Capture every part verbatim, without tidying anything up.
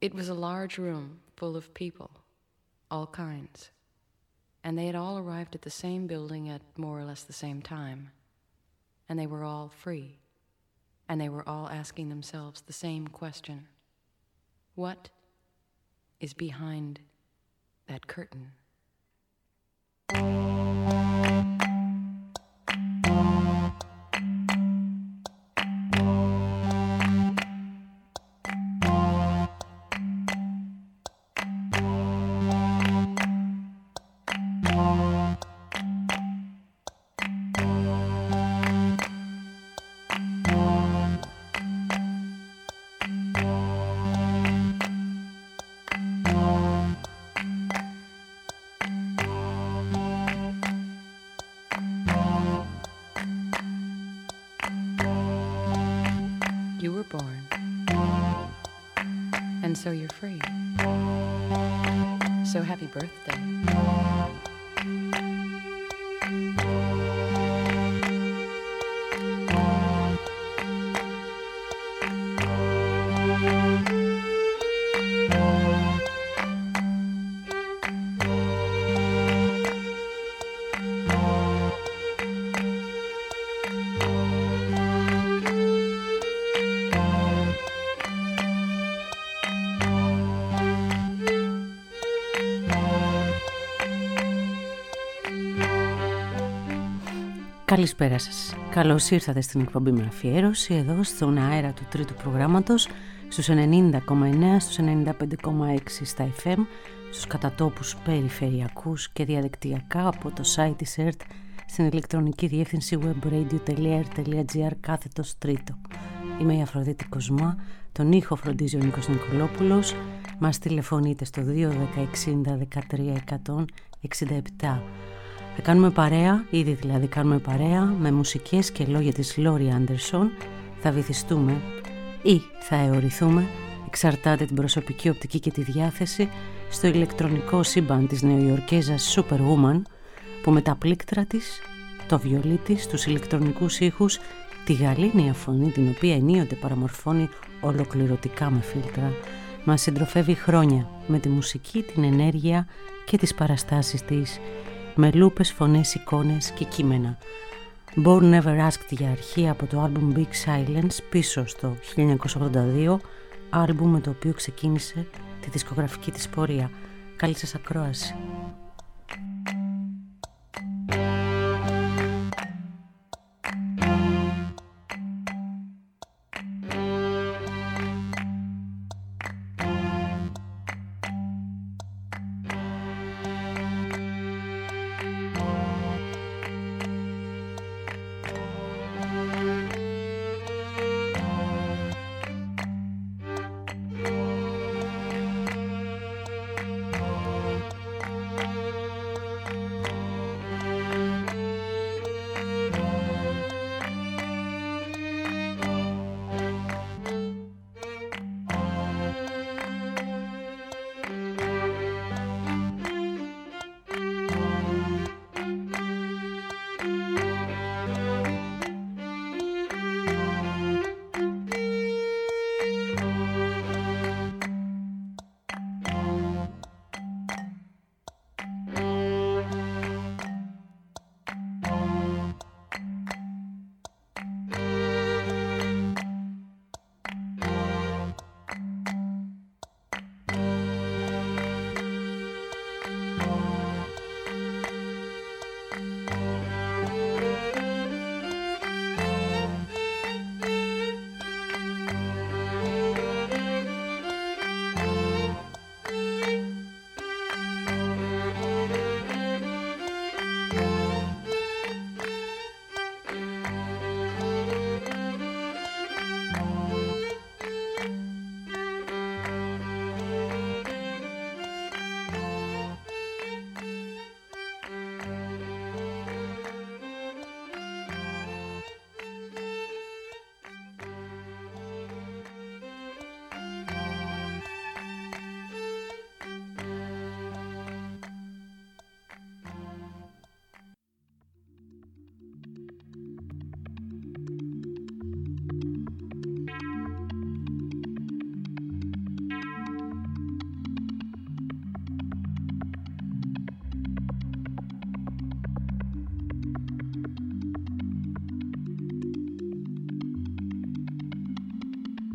It was a large room full of people, all kinds, and they had all arrived at the same building at more or less the same time, and they were all free, and they were all asking themselves the same question: what is behind that curtain? You were born, and so you're free. So happy birthday. Καλησπέρα σας. Καλώς ήρθατε στην εκπομπή με αφιέρωση εδώ στον αέρα του τρίτου προγράμματος στους ενενήντα κόμμα εννέα, στους ενενήντα πέντε κόμμα έξι στα εφ εμ, στους κατατόπους περιφερειακούς και διαδικτυακά από το site της ΕΡΤ στην ηλεκτρονική διεύθυνση webradio.er κάθετος τρίτο. Είμαι η Αφροδίτη Κοσμά, τον ήχο φροντίζει ο Νίκος Νικολόπουλος. Μας τηλεφωνείτε στο δύο ένα μηδέν δεκατρία εκατό εξήντα επτά. Θα κάνουμε παρέα, ήδη δηλαδή κάνουμε παρέα, με μουσικές και λόγια της Λόρι Άντερσον. Θα βυθιστούμε ή θα αιωρηθούμε, εξαρτάται την προσωπική οπτική και τη διάθεση, στο ηλεκτρονικό σύμπαν της νεοϊορκέζας Superwoman, που με τα πλήκτρα της, το βιολί της, τους ηλεκτρονικούς ήχους, τη γαλήνια φωνή την οποία ενίοτε παραμορφώνει ολοκληρωτικά με φίλτρα, μας συντροφεύει χρόνια με τη μουσική, την ενέργεια και τις παραστάσεις της, με λούπες, φωνές, εικόνες και κείμενα. Born Never Asked για αρχή από το άλμπουμ Big Silence πίσω στο χίλια εννιακόσια ογδόντα δύο, άλμπουμ με το οποίο ξεκίνησε τη δισκογραφική της πορεία. Καλή σας ακρόαση.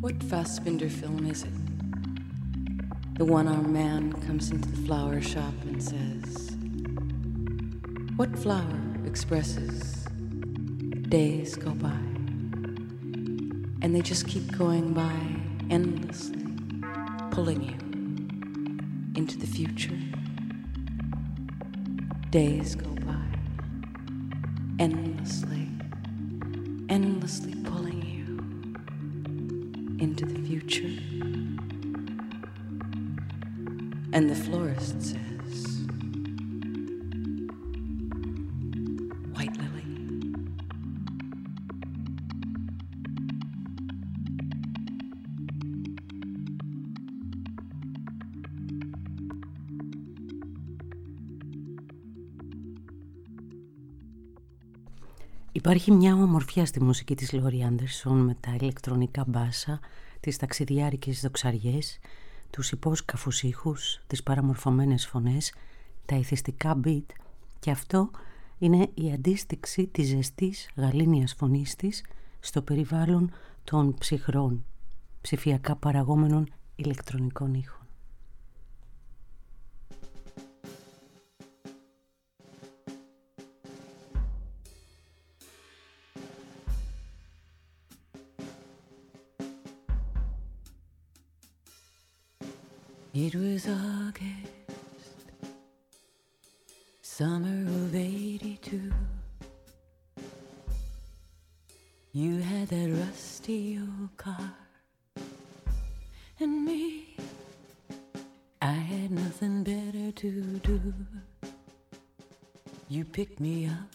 What Fassbinder film is it? The one-armed man comes into the flower shop and says, "What flower expresses days go by?" And they just keep going by endlessly, pulling you into the future. Days go by, endlessly, endlessly pulling you into the future. And the florist says, "White lily." Υπάρχει μια ομορφιά στη μουσική της Λόρι Άντερσον με τα ηλεκτρονικά μπάσα, τις ταξιδιάρικες δοξαριές, τους υπόσκαφους ήχους, τις παραμορφωμένες φωνές, τα ηθιστικά beat, και αυτό είναι η αντίστοιξη της ζεστής γαλήνιας φωνής της στο περιβάλλον των ψυχρών, ψηφιακά παραγόμενων ηλεκτρονικών ήχων. It was August, summer of eighty-two. You had that rusty old car, and me, I had nothing better to do. You picked me up,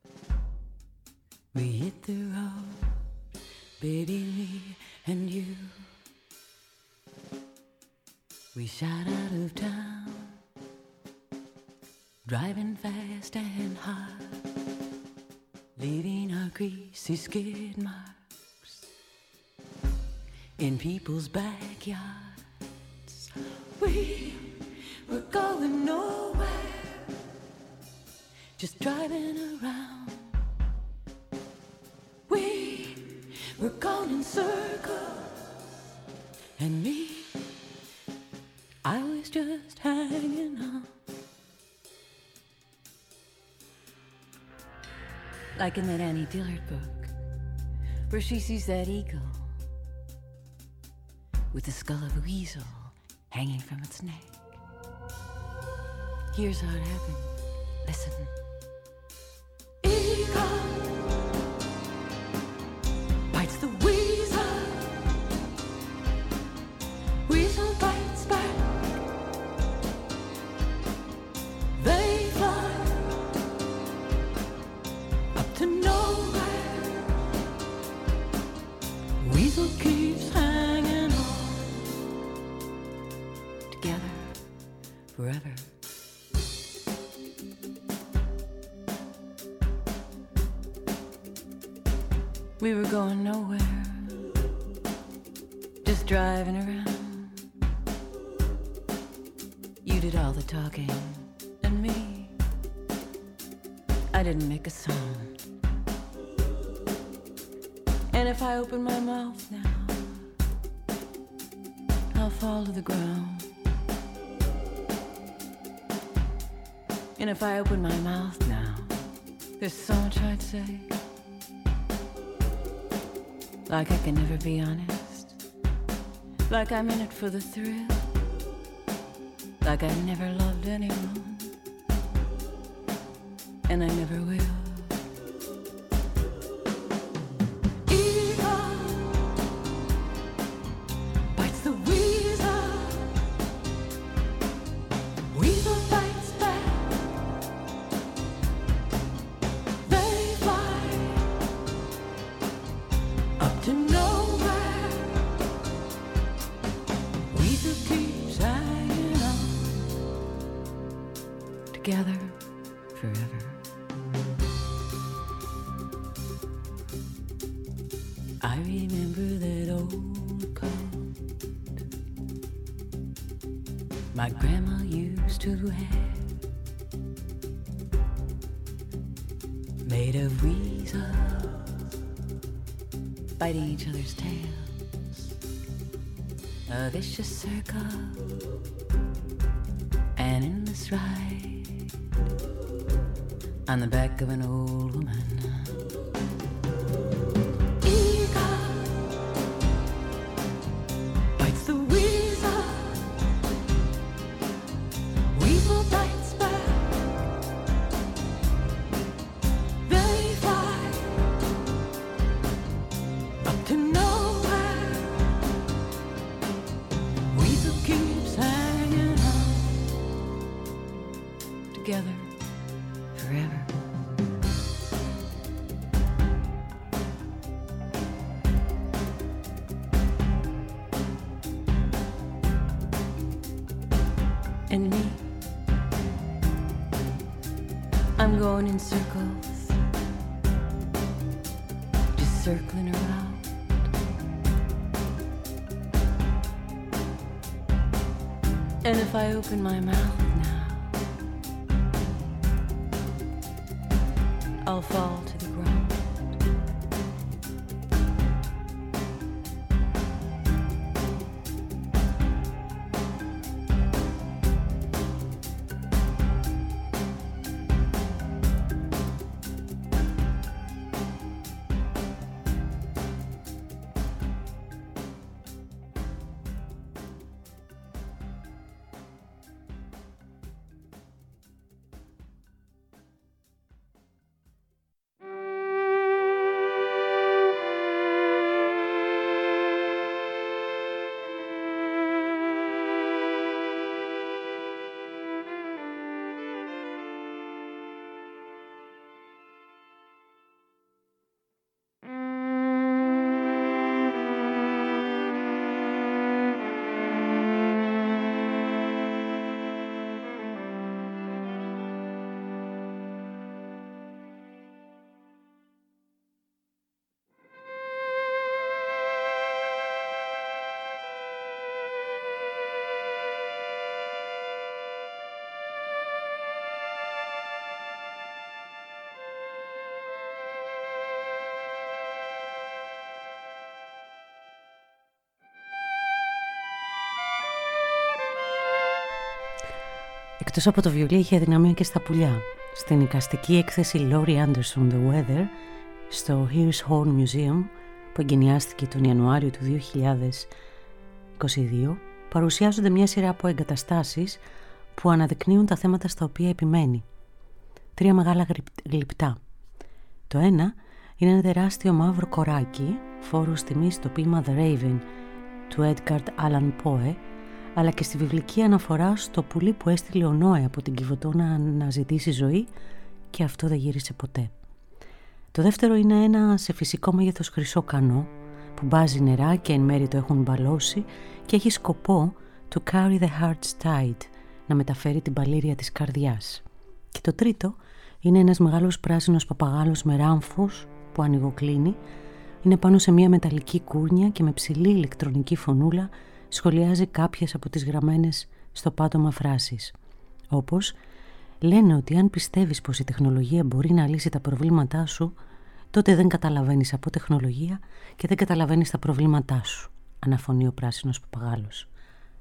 we hit the road, baby, me and you. We shot out of town, driving fast and hard, leaving our greasy skid marks in people's backyards. We were going nowhere, just driving around. We were going in circles, and me, I was just hanging on. Like in that Annie Dillard book, where she sees that eagle with the skull of a weasel hanging from its neck. Here's how it happened. Listen. Eagle bites the weasel. Weasel bites back. They fly up to nowhere. Weasel keeps hanging on, together forever. We were going nowhere, just driving around. You did all the talking, and me, I didn't make a sound. And if I open my mouth now, I'll fall to the ground. And if I open my mouth now, there's so much I'd say. Like I can never be honest, like I'm in it for the thrill, like I never loved anyone, and I never will. Eagle bites the weasel, weasel bites back. They fly up to nowhere. Weasel keeps hanging on, together forever. I remember that old coat my grandma used to have, made of weasels biting each other's tails. a vicious circle, an endless ride on the back of an old woman. Eager bites the weasel, weasel bites back. They fly up to nowhere. Weasel keeps hanging on together forever. And me, I'm going in circles, just circling around. And if I open my mouth now, I'll fall to the ground. Εκτός από το βιολί είχε αδυναμία και στα πουλιά. Στην εικαστική έκθεση Laurie Anderson The Weather στο Here's Horn Museum που εγκαινιάστηκε τον Ιανουάριο του δύο χιλιάδες είκοσι δύο παρουσιάζονται μια σειρά από εγκαταστάσεις που αναδεικνύουν τα θέματα στα οποία επιμένει. Τρία μεγάλα γλυπτά. Το ένα είναι ένα τεράστιο μαύρο κοράκι φόρους τιμής στο ποίημα The Raven του Edgar Allan Poe, αλλά και στη βιβλική αναφορά στο πουλί που έστειλε ο Νόε από την Κιβωτό να αναζητήσει ζωή και αυτό δεν γύρισε ποτέ. Το δεύτερο είναι ένα σε φυσικό μέγεθος χρυσό κανό που μπάζει νερά και εν μέρει το έχουν μπαλώσει και έχει σκοπό to carry the heart's tide, να μεταφέρει την παλήρια της καρδιάς. Και το τρίτο είναι ένας μεγάλος πράσινος παπαγάλος με ράμφους που ανοιγοκλίνει, είναι πάνω σε μια μεταλλική κούρνια και με ψηλή ηλεκτρονική φωνούλα σχολιάζει κάποιες από τις γραμμένες στο πάτωμα φράσεις. Όπως λένε ότι αν πιστεύεις πως η τεχνολογία μπορεί να λύσει τα προβλήματά σου, τότε δεν καταλαβαίνεις από τεχνολογία και δεν καταλαβαίνεις τα προβλήματά σου, αναφωνεί ο πράσινος παπαγάλος.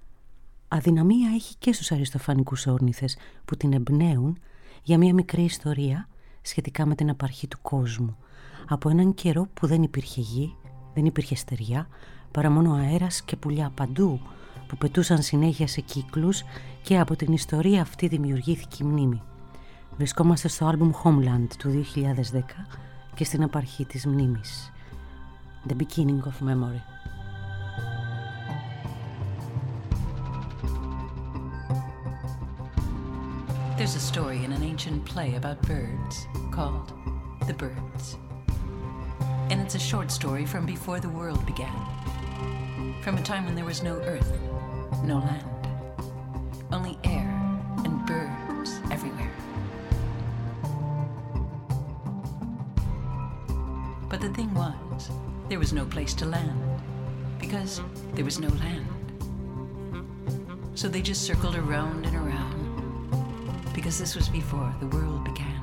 Αδυναμία έχει και στους αριστοφανικούς όρνηθες που την εμπνέουν για μια μικρή ιστορία σχετικά με την απαρχή του κόσμου. Από έναν καιρό που δεν υπήρχε γη, δεν υπήρχε στεριά, παρά μόνο αέρας και πουλιά παντού που πετούσαν συνέχεια σε κύκλους και από την ιστορία αυτή δημιουργήθηκε η μνήμη. Βρισκόμαστε στο άλμπουμ Homeland του δύο χιλιάδες δέκα και στην απαρχή της μνήμης. The beginning of memory. There's a story in an ancient play about birds called The Birds. And it's a short story from before the world began. From a time when there was no earth, no land, only air and birds everywhere. But the thing was, there was no place to land, because there was no land. So they just circled around and around, because this was before the world began.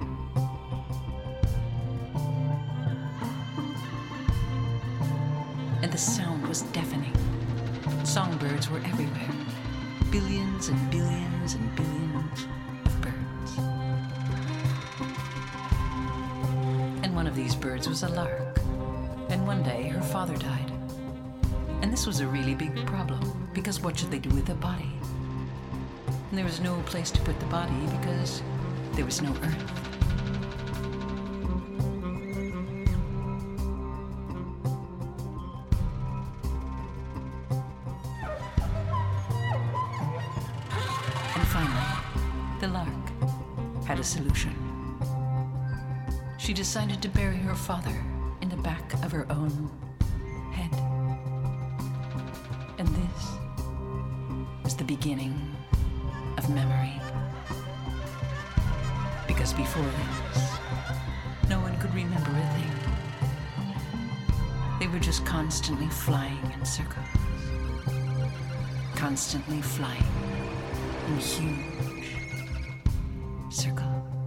And the sound was deafening. Songbirds were everywhere. Billions and billions and billions of birds. And one of these birds was a lark. And one day her father died. And this was a really big problem, because what should they do with the body? And there was no place to put the body because there was no earth. And finally, the lark had a solution. She decided to bury her father in the back of her own head. And this was the beginning of memory. Because before this, no one could remember a thing. They were just constantly flying in circles. Constantly flying in huge circles.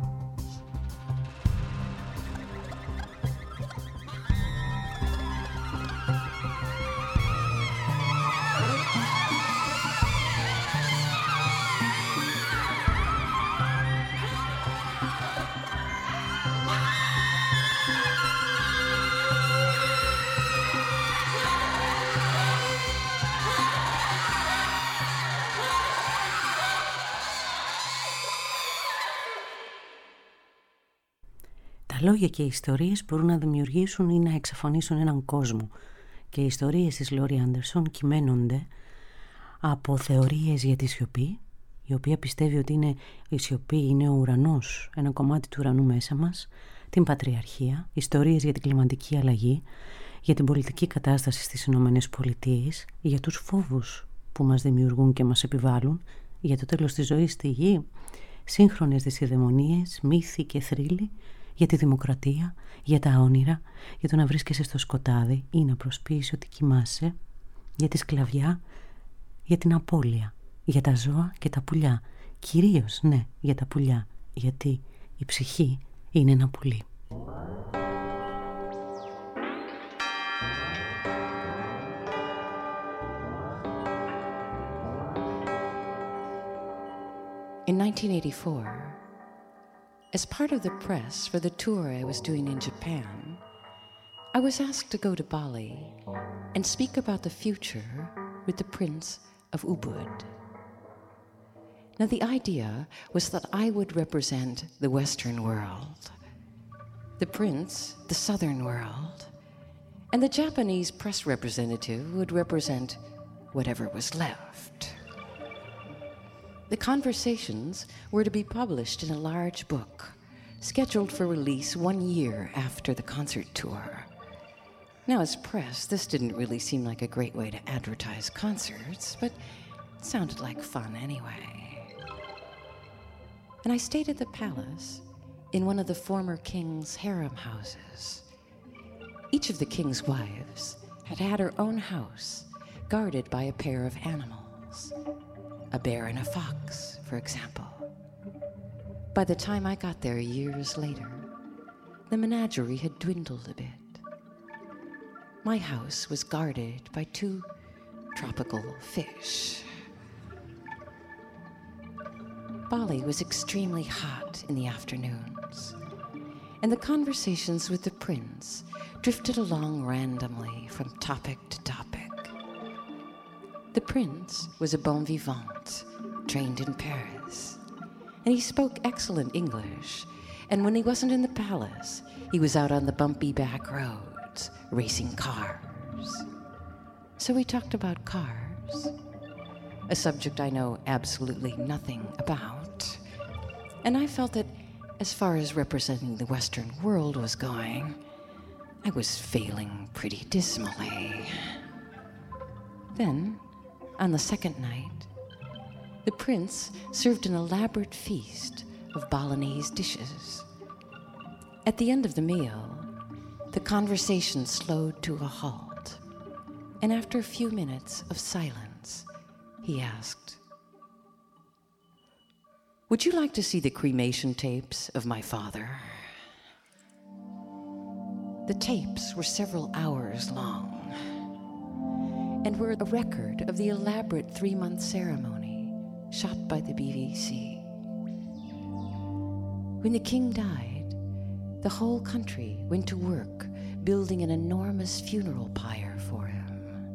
Τα λόγια και οι ιστορίες μπορούν να δημιουργήσουν ή να εξαφανίσουν έναν κόσμο, και οι ιστορίες της Λόρι Άντερσον κυμαίνονται από θεωρίες για τη σιωπή, η οποία πιστεύει ότι είναι, η σιωπή είναι ο ουρανός, ένα κομμάτι του ουρανού μέσα μας, την πατριαρχία, ιστορίες για την κλιματική αλλαγή, για την πολιτική κατάσταση στις Ηνωμένες Πολιτείες, για τους φόβους που μας δημιουργούν και μας επιβάλλουν, για το τέλος της ζωής στη γη, σύγχρονες δυσιδαιμονίες, μύθοι και θρύλοι, για τη δημοκρατία, για τα όνειρα, για το να βρίσκεσαι στο σκοτάδι ή να προσποιείς ότι κοιμάσαι, για τη σκλαβιά, για την απώλεια, για τα ζώα και τα πουλιά. Κυρίως, ναι, για τα πουλιά, γιατί η ψυχή είναι ένα πουλί. In nineteen eighty-four, as part of the press for the tour I was doing in Japan, I was asked to go to Bali and speak about the future with the Prince of Ubud. Now, the idea was that I would represent the Western world, the Prince, the Southern world, and the Japanese press representative would represent whatever was left. The conversations were to be published in a large book, scheduled for release one year after the concert tour. Now, as press, this didn't really seem like a great way to advertise concerts, but it sounded like fun anyway. And I stayed at the palace in one of the former king's harem houses. Each of the king's wives had had her own house, guarded by a pair of animals. A bear and a fox, for example. By the time I got there years later, the menagerie had dwindled a bit. My house was guarded by two tropical fish. Bali was extremely hot in the afternoons, and the conversations with the prince drifted along randomly from topic to topic. The prince was a bon vivant, trained in Paris, and he spoke excellent English, and when he wasn't in the palace, he was out on the bumpy back roads, racing cars. So we talked about cars, a subject I know absolutely nothing about, and I felt that as far as representing the Western world was going, I was failing pretty dismally. Then, on the second night, the prince served an elaborate feast of Balinese dishes. At the end of the meal, the conversation slowed to a halt, and after a few minutes of silence, he asked, "Would you like to see the cremation tapes of my father?" The tapes were several hours long, and were a record of the elaborate three-month ceremony shot by the B B C. When the king died, the whole country went to work building an enormous funeral pyre for him.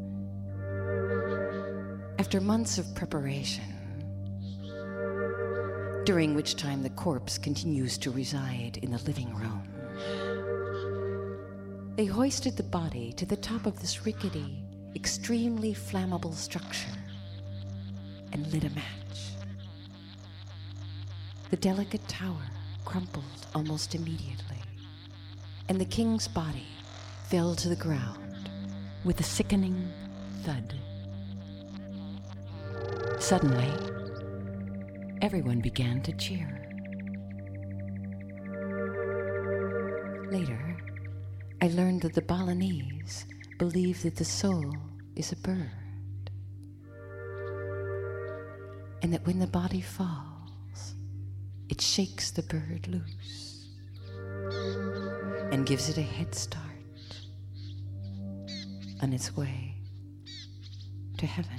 After months of preparation, during which time the corpse continues to reside in the living room, they hoisted the body to the top of this rickety, extremely flammable structure and lit a match. The delicate tower crumpled almost immediately, and the king's body fell to the ground with a sickening thud. Suddenly, everyone began to cheer. Later, I learned that the Balinese believe that the soul is a bird, and that when the body falls, it shakes the bird loose and gives it a head start on its way to heaven.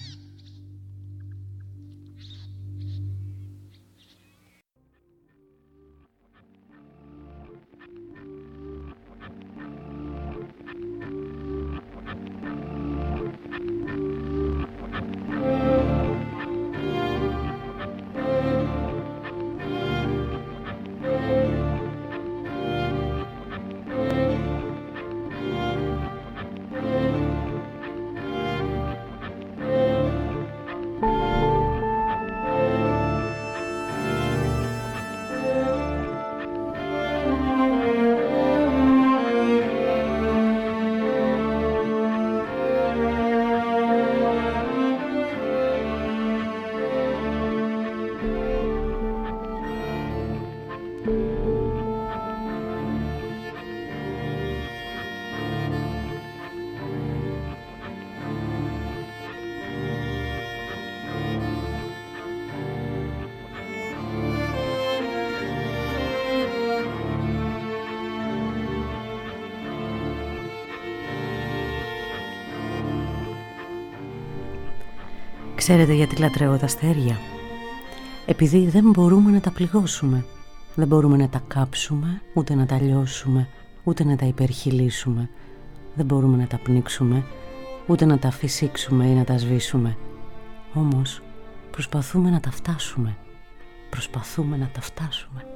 Ξέρετε γιατί λατρεύω τα αστέρια? Επειδή δεν μπορούμε να τα πληγώσουμε. Δεν μπορούμε να τα κάψουμε, ούτε να τα λιώσουμε, ούτε να τα υπερχειλήσουμε. Δεν μπορούμε να τα πνίξουμε, ούτε να τα φυσήξουμε ή να τα σβήσουμε. Όμως προσπαθούμε να τα φτάσουμε. Προσπαθούμε να τα φτάσουμε.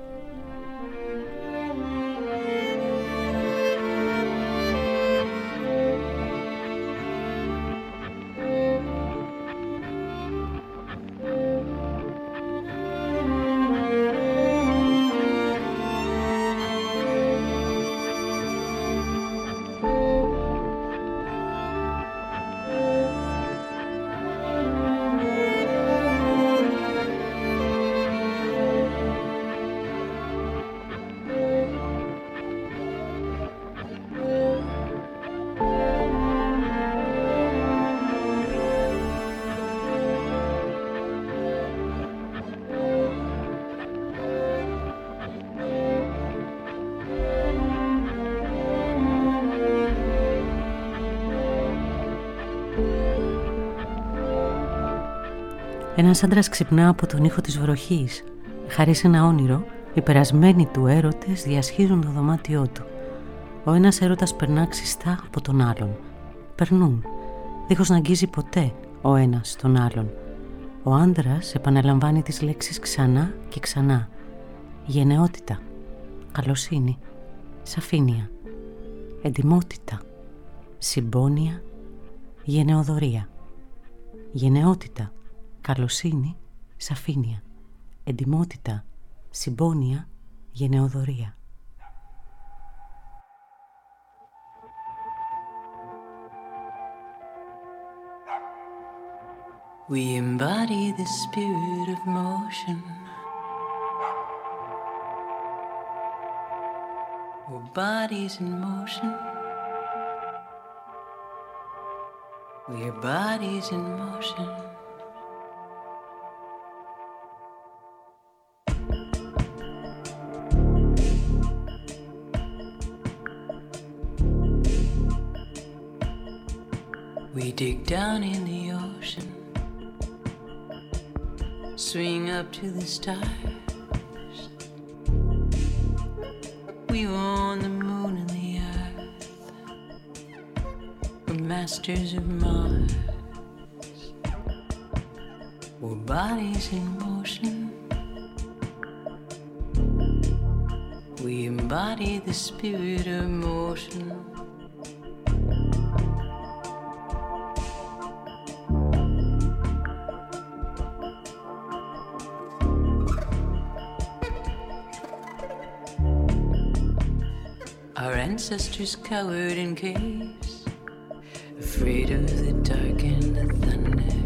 Ένας άντρας ξυπνά από τον ήχο της βροχής. Χαρί σε ένα όνειρο, οι περασμένοι του έρωτες διασχίζουν το δωμάτιό του. Ο ένας έρωτας περνά ξιστά από τον άλλον. Περνούν, δίχως να αγγίζει ποτέ ο ένας τον άλλον. Ο άντρας επαναλαμβάνει τις λέξεις ξανά και ξανά. Γενναιότητα, καλοσύνη, σαφήνεια, εντιμότητα, συμπόνια, γενναιοδωρία. Γενναιότητα, καλοσύνη, σαφήνεια, εντιμότητα, συμπόνια, γενναιοδωρία. We embody the spirit of motion. We're bodies in motion. We're bodies in motion. We We dig down in the ocean, swing up to the stars. We own the moon and the earth. We're masters of Mars. We're bodies in motion. We embody the spirit of motion. Our ancestors cowered in caves, afraid of the dark and the thunder.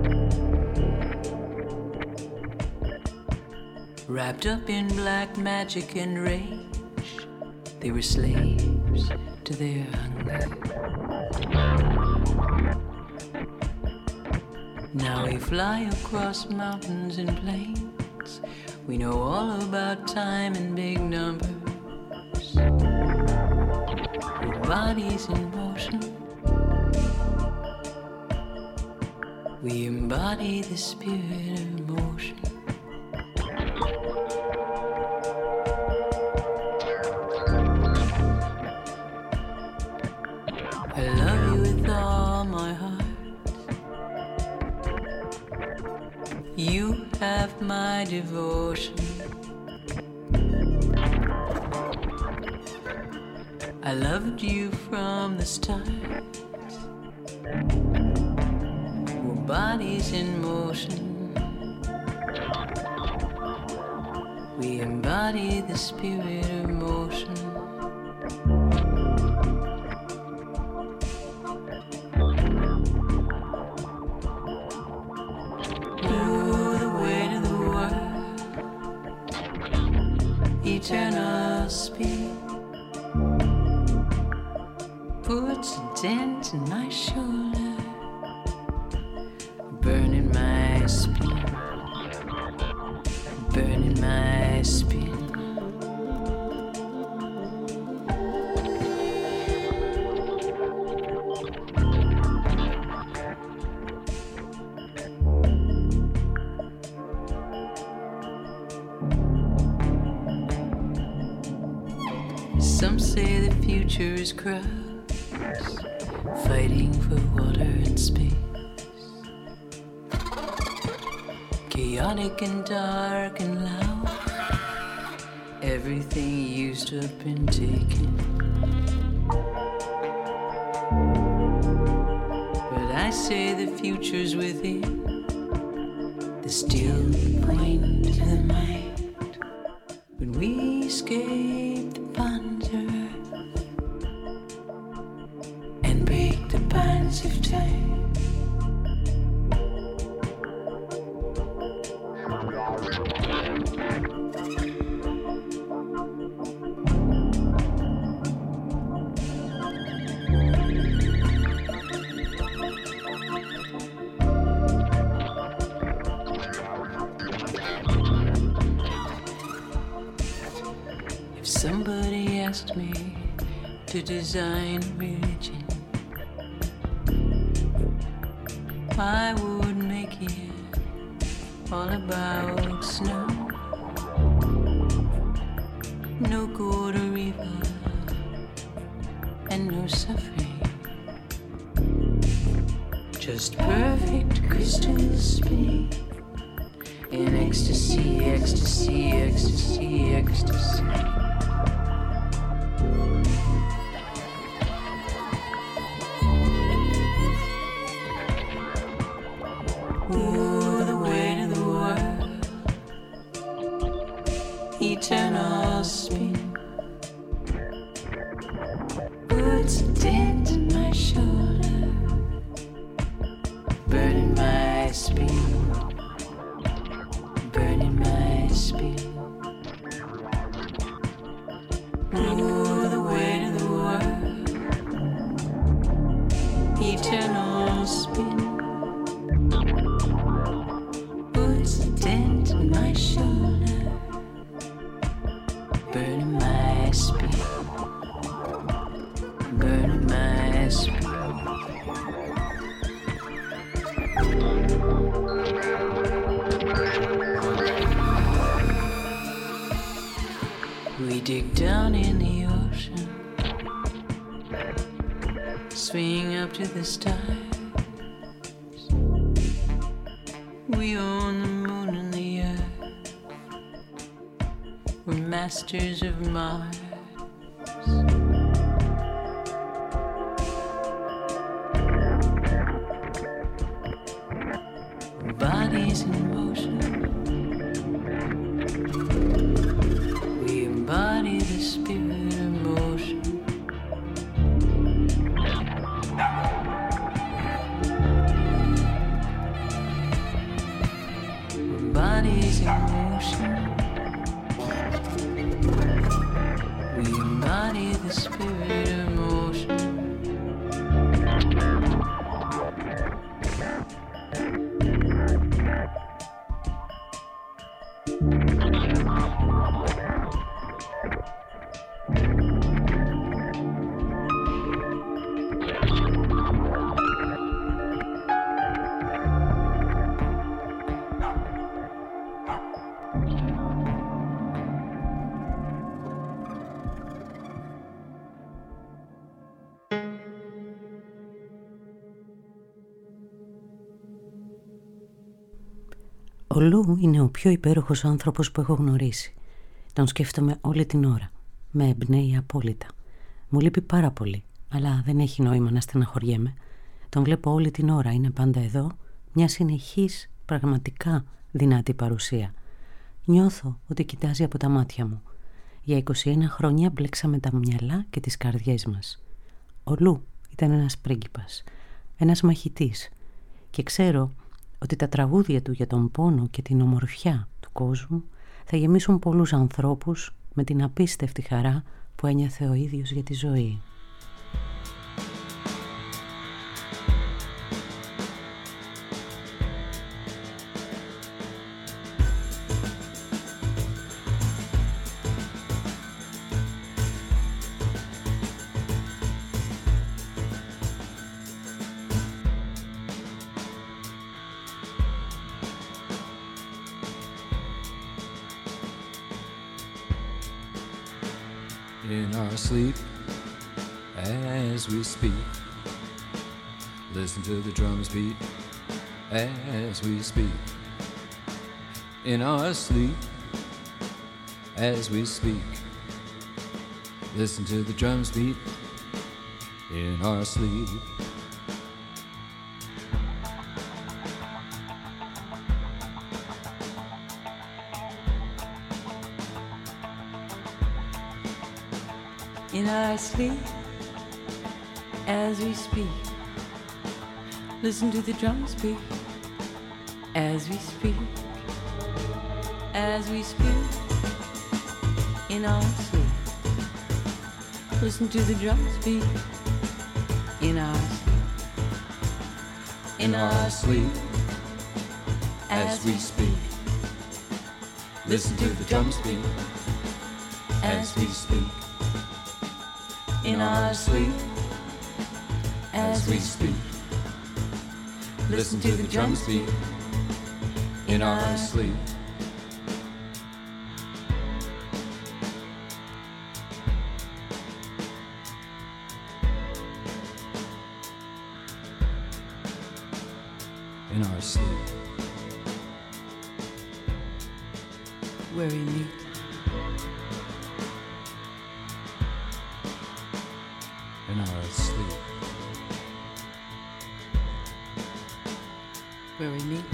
Wrapped up in black magic and rage, they were slaves to their hunger. Now we fly across mountains and plains. We know all about time and big numbers. With bodies in motion, we embody the spirit of motion. I love you with all my heart. You have my devotion. I loved you from the start. We're bodies in motion. We embody the spirit of motion. You're the weight of the world, eternal speed. Puts a dent in my shoulder, burning my spine, burning my spine. Some say the future is crowded, fighting for water and space. Chaotic and dark and loud, everything used to have been taken. But I say the future's within, the still point to the mind. When we escape the bonds of earth and break the bonds of time. Somebody asked me to design religion, I would make it all about snow. No good or evil and no suffering, just perfect crystal spinning in ecstasy, ecstasy, ecstasy, ecstasy. Ooh, the weight of the world, eternal spin, puts a dent in my shoulder, burning my spine, burning my spine. Ooh, the weight of the world, eternal spin, puts a dent in my shoulder, burning my spine, burning my spine. dig down in the ocean, swing up to the stars. We own the moon and the earth. We're masters of Mars. Bodies in motion. We embody the spirit of motion. Bodies in motion. We embody the spirit of motion. Ο Λου είναι ο πιο υπέροχος άνθρωπος που έχω γνωρίσει. Τον σκέφτομαι όλη την ώρα. Με εμπνέει απόλυτα. Μου λείπει πάρα πολύ, αλλά δεν έχει νόημα να στεναχωριέμαι. Τον βλέπω όλη την ώρα, είναι πάντα εδώ. Μια συνεχής, πραγματικά δυνατή παρουσία. Νιώθω ότι κοιτάζει από τα μάτια μου. Για είκοσι ένα χρόνια μπλέξαμε τα μυαλά και τις καρδιές μας. Ο Λου ήταν ένας πρίγκιπας, ένας μαχητής. Και ξέρω ότι τα τραγούδια του για τον πόνο και την ομορφιά του κόσμου θα γεμίσουν πολλούς ανθρώπους με την απίστευτη χαρά που ένιωθε ο ίδιος για τη ζωή. In our sleep, as we speak, listen to the drums beat, as we speak. In our sleep, as we speak, listen to the drums beat, in our sleep. In our sleep, as we speak, listen to the drums beat. As we speak, as we speak, in our sleep, listen to the drums beat. In our sleep, In our sleep, as we speak, listen to the drums beat, as we speak. In our sleep, as we speak, listen to the drums beat. In our sleep. In our sleep. where we meet. In our sleep. Where we meet.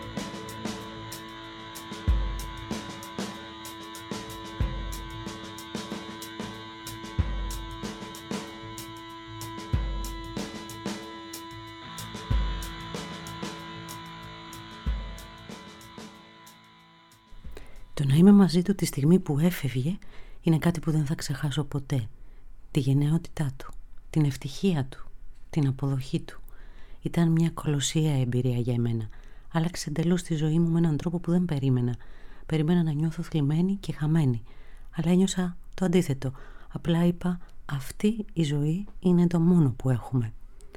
Το να είμαι μαζί του τη στιγμή που έφευγε είναι κάτι που δεν θα ξεχάσω ποτέ. Τη γενναιότητά του, την ευτυχία του, την αποδοχή του. Ήταν μια κολοσσία εμπειρία για εμένα. Άλλαξε εντελώς τη ζωή μου με έναν τρόπο που δεν περίμενα. Περίμενα να νιώθω θλιμμένη και χαμένη. Αλλά ένιωσα το αντίθετο. Απλά είπα, αυτή η ζωή είναι το μόνο που έχουμε.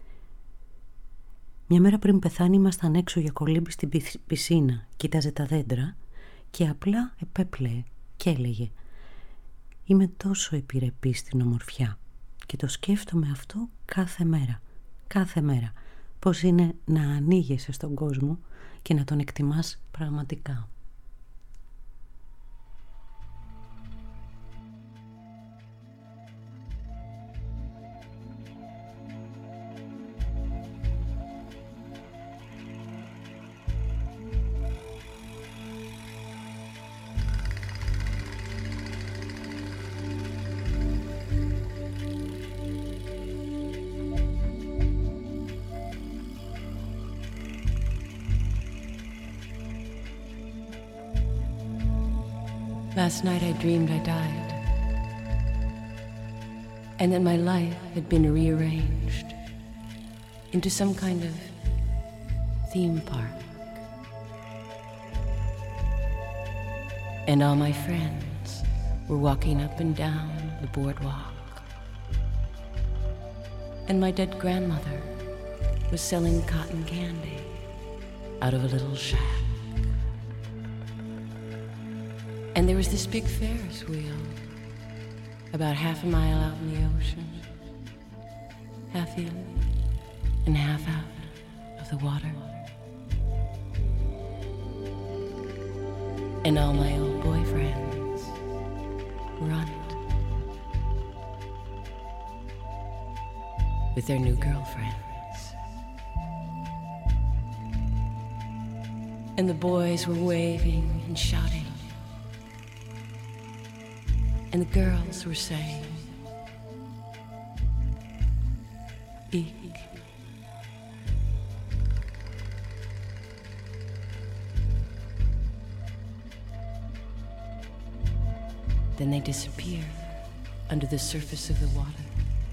Μια μέρα πριν πεθάνει ήμασταν έξω για κολύμπη στην πισίνα. Κοίταζε τα δέντρα και απλά επέπλεε και έλεγε: Είμαι τόσο επιρρεπής στην ομορφιά και το σκέφτομαι αυτό κάθε μέρα, κάθε μέρα. Πώς είναι να ανοίγεσαι στον κόσμο και να τον εκτιμάς πραγματικά. Last night I dreamed I died, and that my life had been rearranged into some kind of theme park. And all my friends were walking up and down the boardwalk. And my dead grandmother was selling cotton candy out of a little shack. And there was this big Ferris wheel about half a mile out in the ocean, half in and half out of the water. And all my old boyfriends were on it with their new girlfriends. And the boys were waving and shouting. And the girls were saying, eek. Then they disappear under the surface of the water.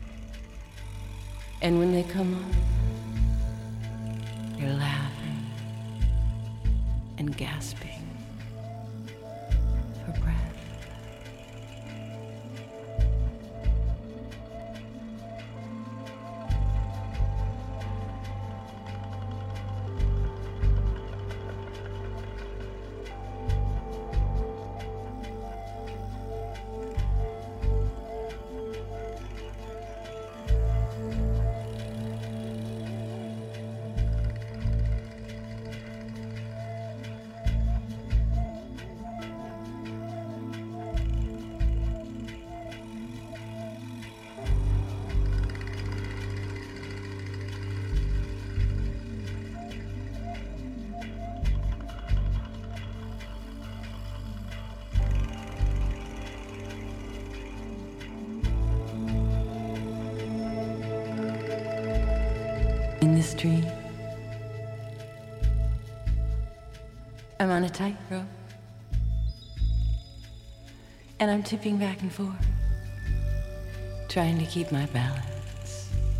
And when they come up, they're laughing and gasping for breath. In this dream, I'm on a tightrope, and I'm tipping back and forth, trying to keep my balance.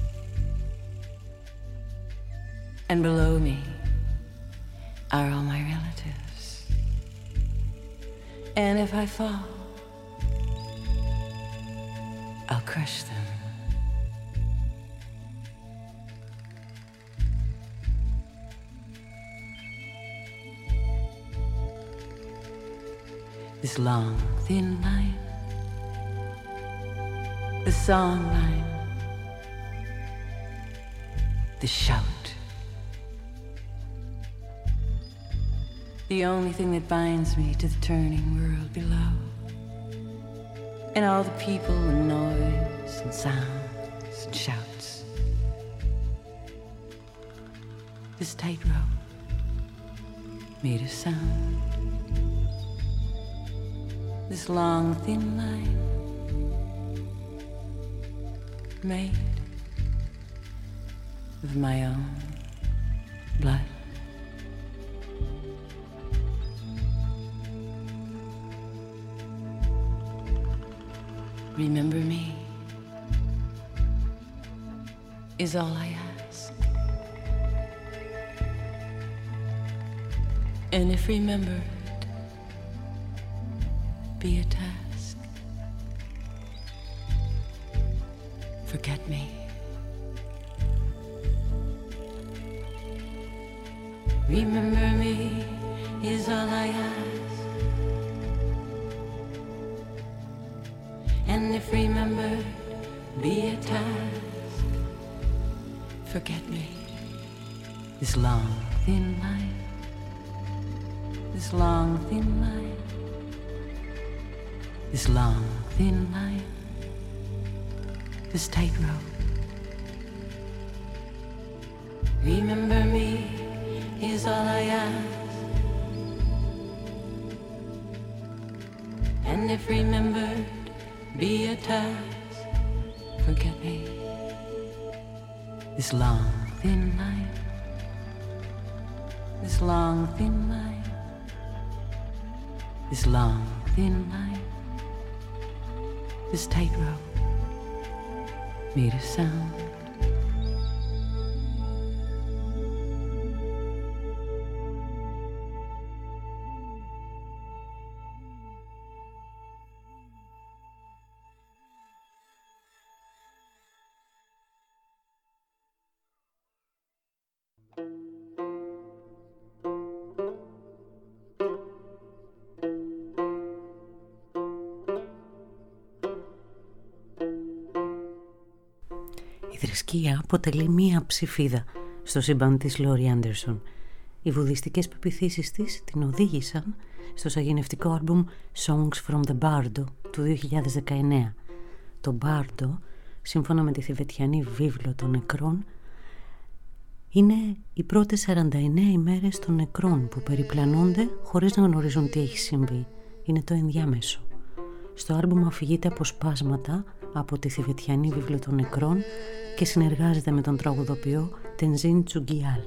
And below me are all my relatives. And if I fall, I'll crush them. This long, thin line, the song line, the shout. The only thing that binds me to the turning world below. And all the people and noise and sounds and shouts. This tightrope made of sound. This long, thin line made of my own blood. Remember me is all I ask. And if remembered be a task, forget me. Remember me is all I ask. be a task. Forget me. This long, thin line. This long, thin line. This long, thin line. This tightrope. Remember me is all I ask. And if remembered be a task, forget me. This long, thin line. This long, thin line. This long, thin line. This tightrope made a sound. Η θρησκεία αποτελεί μία ψηφίδα στο σύμπαν της Λόρι Άντερσον. Οι βουδιστικές πεποιθήσεις της την οδήγησαν στο σαγηνευτικό άλμπουμ Songs from the Bardo του δύο χιλιάδες δεκαεννέα. Το Bardo, σύμφωνα με τη θιβετιανή βίβλο των νεκρών, είναι οι πρώτες σαράντα εννέα ημέρες των νεκρών που περιπλανώνται χωρίς να γνωρίζουν τι έχει συμβεί. Είναι το ενδιάμεσο. Στο άλμπουμ αφηγείται αποσπάσματα από τη θιβετιανή βίβλο των νεκρών και συνεργάζεται με τον τραγουδοποιό Τενζίν Τσουγκιάλ.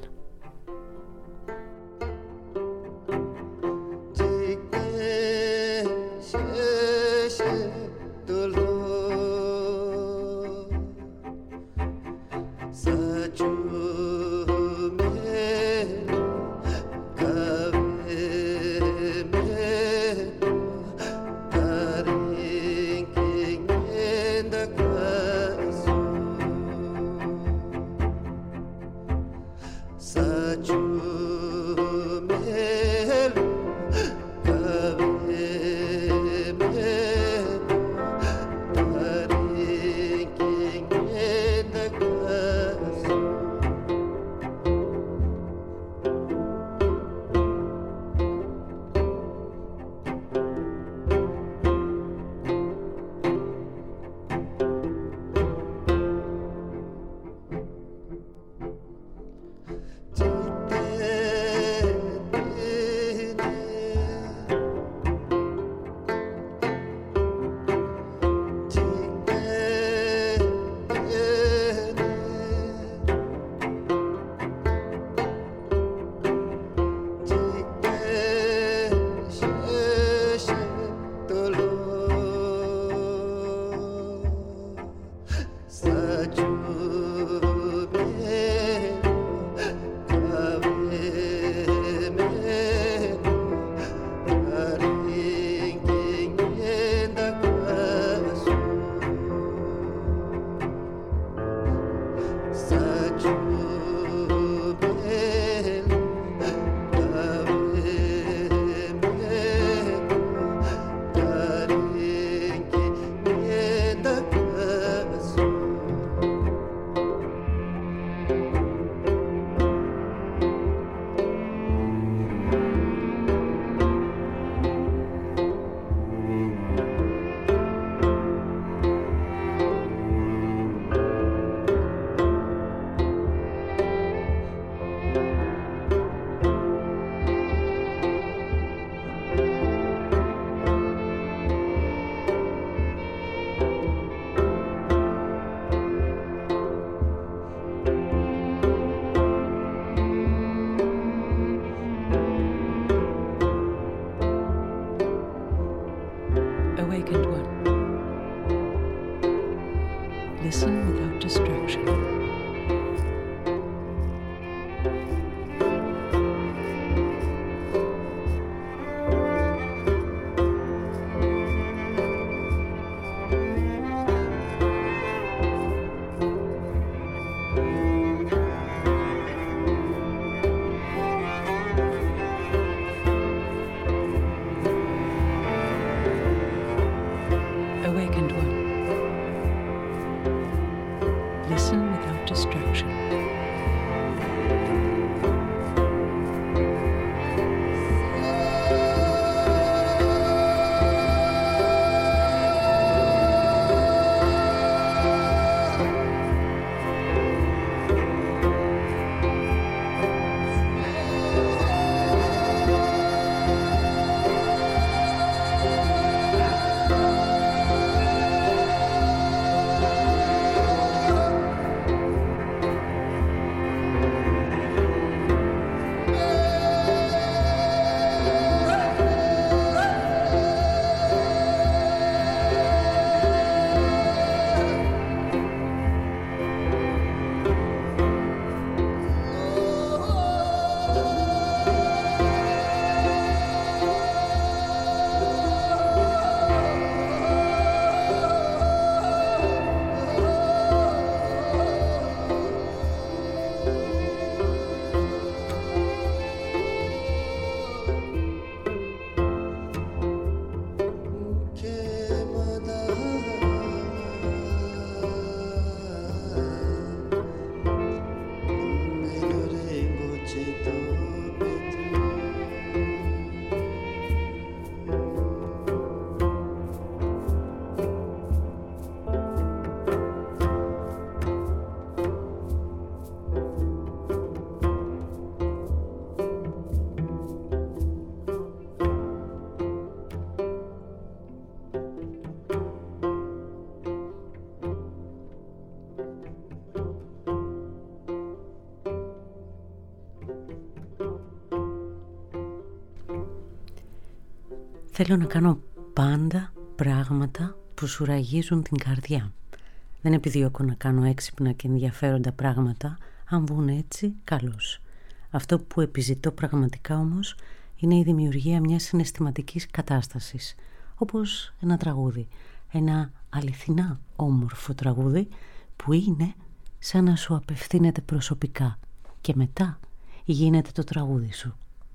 Θέλω να κάνω πάντα πράγματα που σου ραγίζουν την καρδιά. Δεν επιδιώκω να κάνω έξυπνα και ενδιαφέροντα πράγματα. Αν βγουν έτσι, καλώς. Αυτό που επιζητώ πραγματικά όμως είναι η δημιουργία μιας συναισθηματικής κατάστασης, όπως ένα τραγούδι, ένα αληθινά όμορφο τραγούδι που είναι σαν να σου απευθύνεται προσωπικά και μετά γίνεται το τραγούδι σου.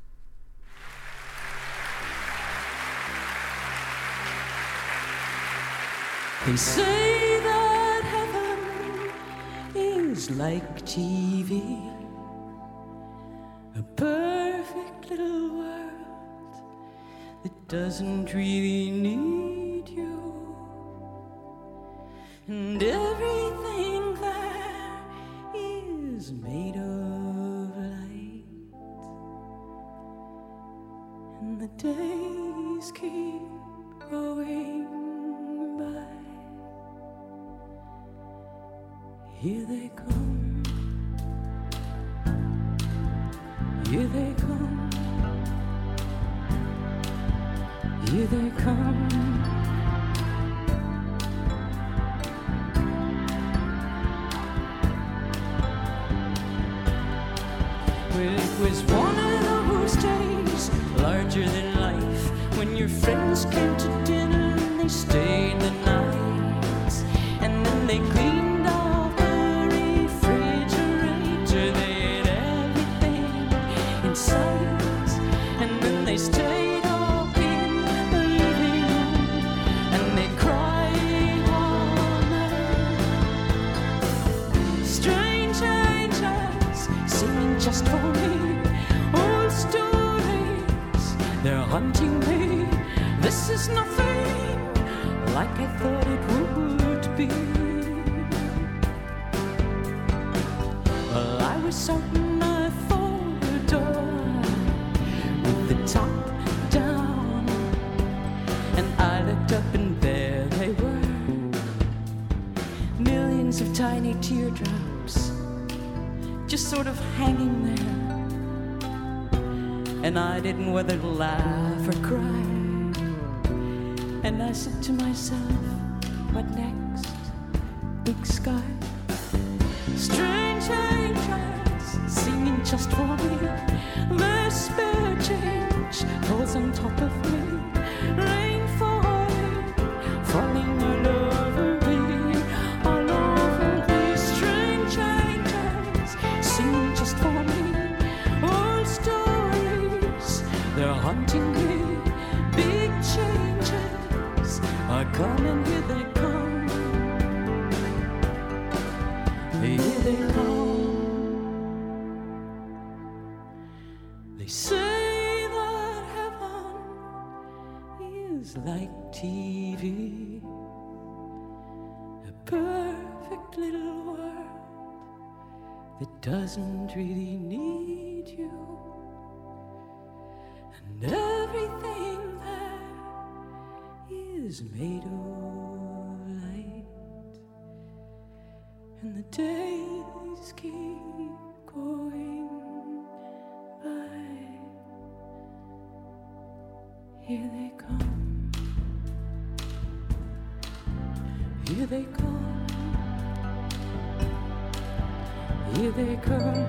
They say that heaven is like T V, a perfect little world that doesn't really need you, and everything there is made of light, and the days keep going by. Here they come, here they come, here they come. Well, it was one of those days, larger than life, when your friends came to dinner and they stayed the night, and then they cleaned hunting me. This is nothing like I thought it would be. Well, I was certain I found the door with the top down, and I looked up and there they were, millions of tiny teardrops just sort of hanging there. And I didn't know whether to laugh or cry. And I said to myself, what next? Big sky, strange angels singing just for me. The spare change falls on top of me. Rain falling, falling all over me, all over me. Strange angels singing just for me. Old stories, they're haunting me. Big changes are coming, here they come. Here they come. They say that heaven is like T V, a perfect little world that doesn't really need you. And everything there is made of light, and the days keep going by. Here they come, here they come, here they come.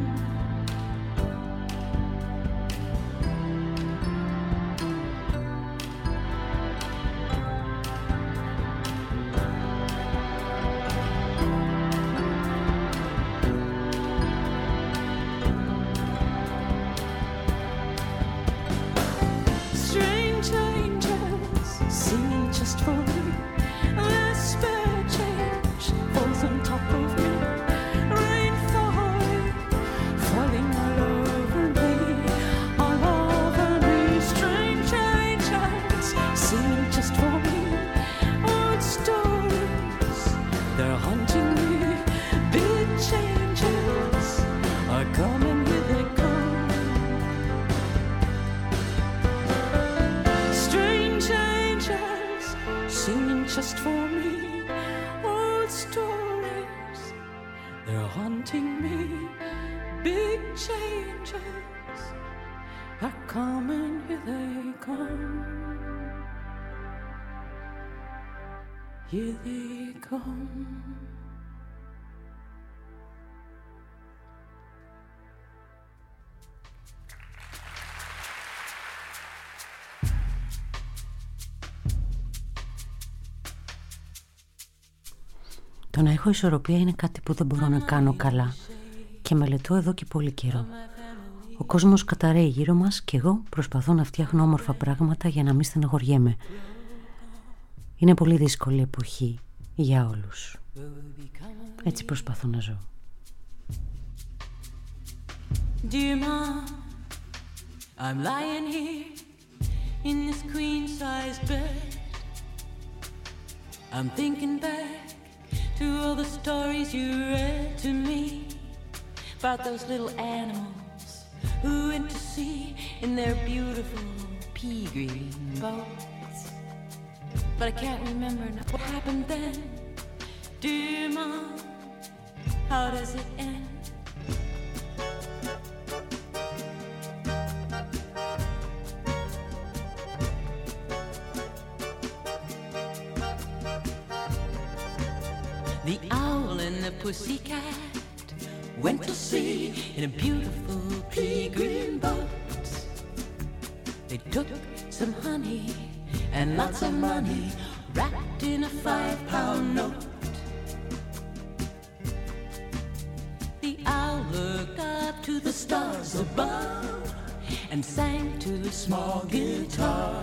Just for me, old stories, they're haunting me. Big changes are coming, here they come. here they come. Το να έχω ισορροπία είναι κάτι που δεν μπορώ να κάνω καλά και μελετώ εδώ και πολύ καιρό. Ο κόσμος καταραίει γύρω μας και εγώ προσπαθώ να φτιάχνω όμορφα πράγματα για να μην στεναχωριέμαι. Είναι πολύ δύσκολη εποχή για όλους. Έτσι προσπαθώ να ζω. Dear Mom, I'm lying here in this queen-sized bed. I'm thinking back to all the stories you read to me about those little animals who went to sea in their beautiful pea green boats. But I can't remember what happened then. Dear Mom, how does it end? The owl and the pussycat went to sea in a beautiful pea green boat. They took some honey and lots of money wrapped in a five-pound note. The owl looked up to the stars above and sang to the small guitar.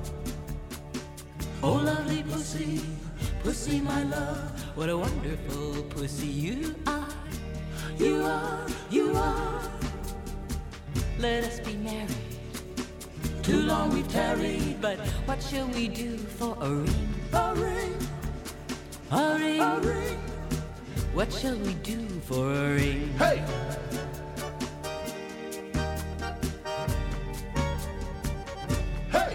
Oh, lovely pussy, pussy, my love, what a wonderful pussy you are. You are, you are. Let us be married. Too long we've tarried, but what shall we do for a ring? A ring, a ring, a ring. What shall we do for a ring? Hey! Hey!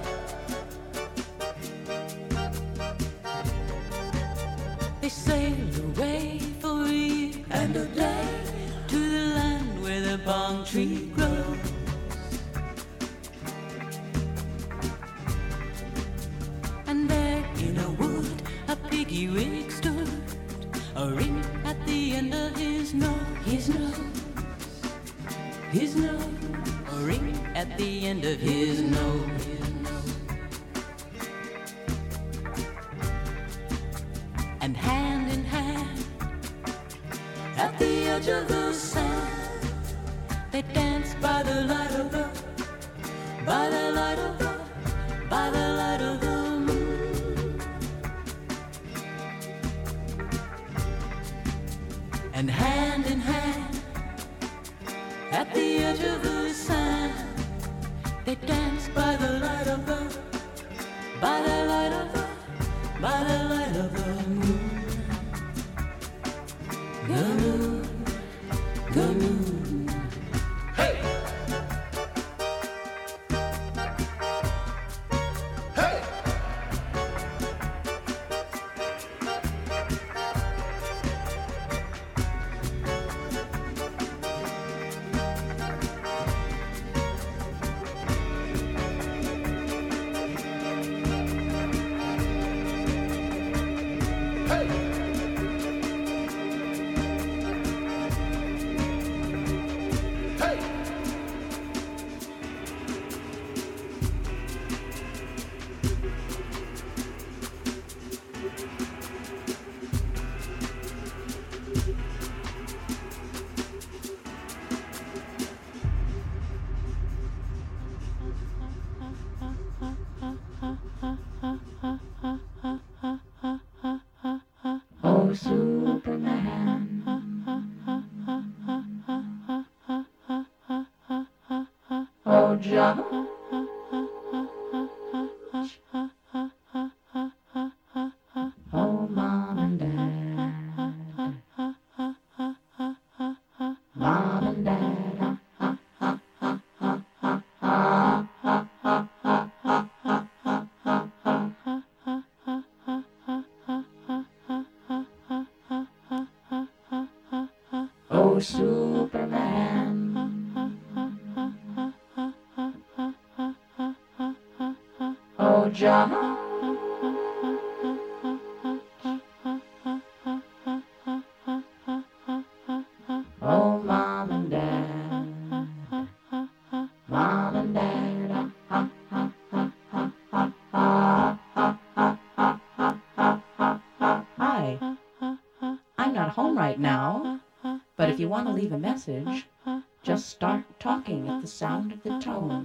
They sailed away for a year and a day to the land where the palm tree grows. And there in a wood a piggy wig stood, a ring at the end of his nose, his nose, his nose, a ring at the end of his nose. And hand in hand, at the edge of the sand, they danced by the light of the, by the light of the, by the light of the moon. And hand in hand, at the edge of the sand, they danced by the light of the, by the light of the, by the light of the moon. The moon, the moon. Hey! Hey! home right now, but if you want to leave a message, just start talking at the sound of the tone.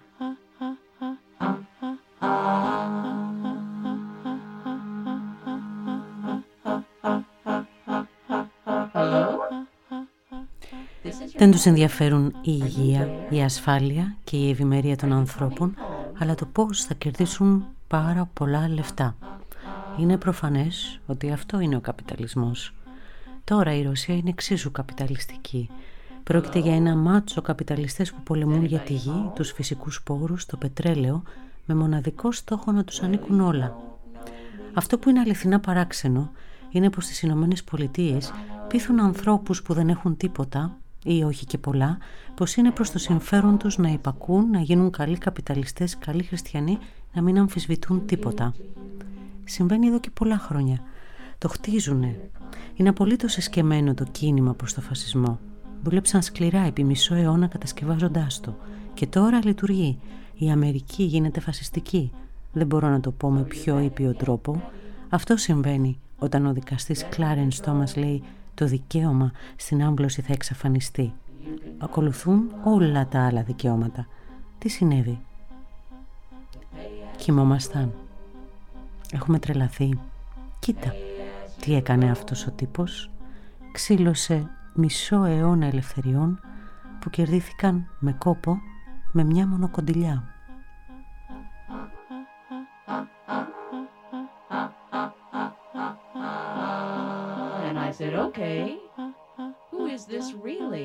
Δεν τους ενδιαφέρουν η υγεία, η ασφάλεια και η ευημερία των ανθρώπων, αλλά το πώς θα κερδίσουν πάρα πολλά λεφτά. Είναι προφανές ότι αυτό είναι ο καπιταλισμός. Τώρα η Ρωσία είναι εξίσου καπιταλιστική. Πρόκειται για ένα μάτσο καπιταλιστές που πολεμούν για τη γη, τους φυσικούς πόρους, το πετρέλαιο, με μοναδικό στόχο να τους ανήκουν όλα. Αυτό που είναι αληθινά παράξενο είναι πως στις Ηνωμένες Πολιτείες πείθουν ανθρώπους που δεν έχουν τίποτα ή όχι και πολλά, πως είναι προς το συμφέρον τους να υπακούν, να γίνουν καλοί καπιταλιστές, καλοί χριστιανοί, να μην αμφισβητούν τίποτα. Συμβαίνει εδώ και πολλά χρόνια. Το χτίζουνε. Είναι απολύτως εσκεμμένο το κίνημα προς το φασισμό. Δούλεψαν σκληρά επί μισό αιώνα κατασκευάζοντάς το. Και τώρα λειτουργεί. Η Αμερική γίνεται φασιστική. Δεν μπορώ να το πω με πιο ήπιο τρόπο. Αυτό συμβαίνει όταν ο δικαστής Κλάρενς Τόμας λέει το δικαίωμα στην άμβλωση θα εξαφανιστεί. Ακολουθούν όλα τα άλλα δικαιώματα. Τι συνέβη? Κοιμόμασταν. Έχουμε τρελαθεί. Κοίτα τι έκανε αυτός ο τύπος. Ξύλωσε μισό αιώνα ελευθεριών που κερδίθηκαν με κόπο με μια μονοκοντιλιά. And I said, okay, who is this really?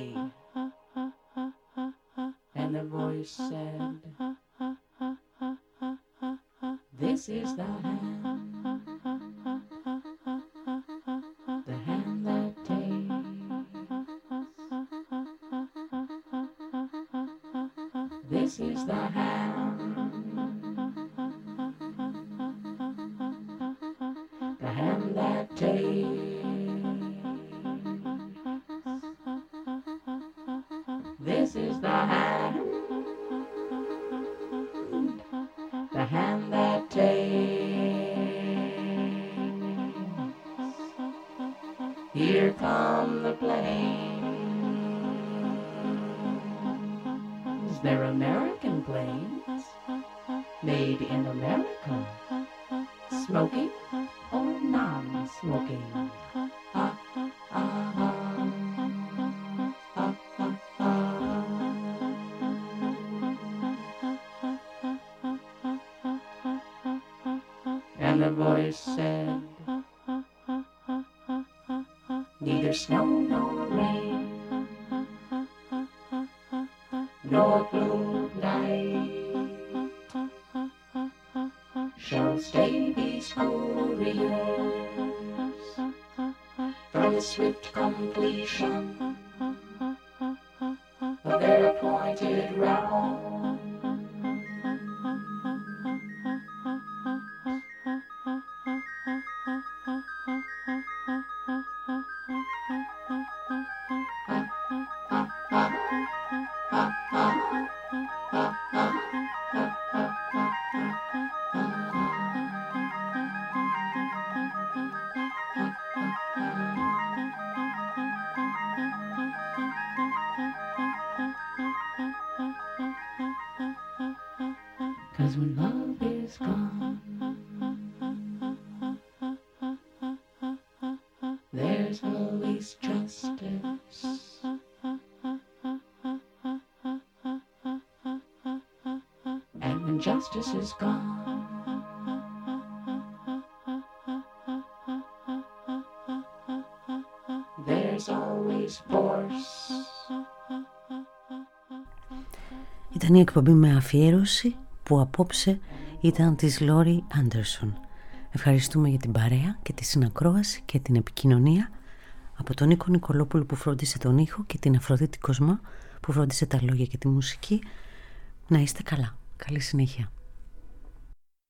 And the voice said, this is the hand, the hand that takes. This is the hand, the hand that takes. This is the hand, the hand that takes. Here come the planes. They're American planes, made in America. Smoking or non-smoking? Ah, ah, ah. And the voice said, neither snow nor rain, nor blue night shall stay these couriers from the swift completion of their appointed round. Cause when love is gone, there's always justice. And when justice is gone, there's always force. Ήταν η εκπομπή με αφιέρωση που απόψε ήταν της Λόρι Άντερσον. Ευχαριστούμε για την παρέα και τη συνακρόαση και την επικοινωνία από τον Νίκο Νικολόπουλο που φρόντισε τον ήχο και την Αφροδίτη Κοσμά που φρόντισε τα λόγια και τη μουσική. Να είστε καλά. Καλή συνέχεια.